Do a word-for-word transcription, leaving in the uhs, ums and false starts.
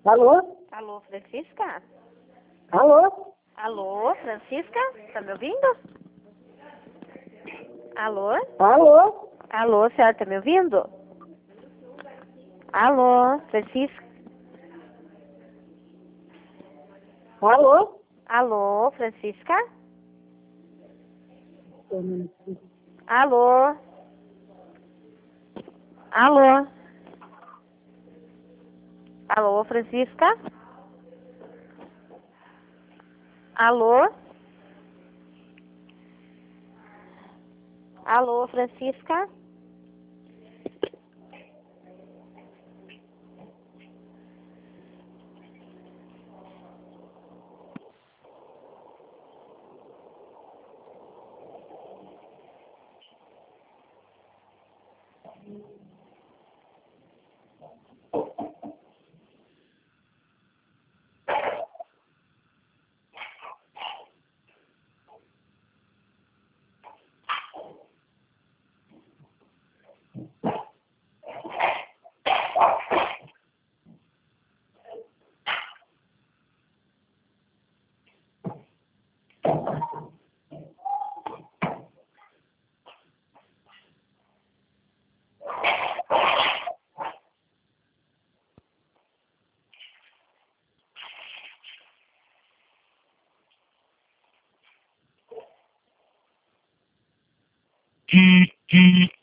Alô? Alô, Francisca? Alô? Alô, Francisca? Tá me ouvindo? Alô? Alô? Alô, a senhora tá me ouvindo? Alô, Francisca? Alô? Alô, Francisca? Alô? Alô? Alô, Francisca? Alô? Alô, Francisca? Hum, hum.